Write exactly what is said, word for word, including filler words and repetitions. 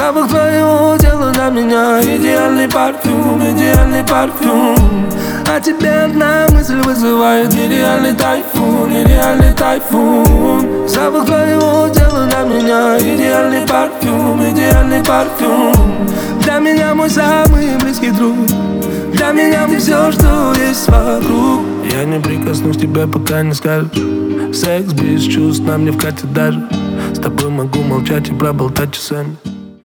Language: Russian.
Запах твоего тела на меня, идеальный парфюм, идеальный парфюм. А тебе одна мысль вызывает нереальный тайфун, нереальный тайфун. Запах твоего тела на меня, идеальный парфюм, идеальный парфюм. Для меня мой самый близкий друг, для меня ты все, что есть вокруг. Я не прикоснусь к тебе, пока не скажешь. Секс без чувств нам не вкатит даже. С тобой могу молчать и проболтать часами.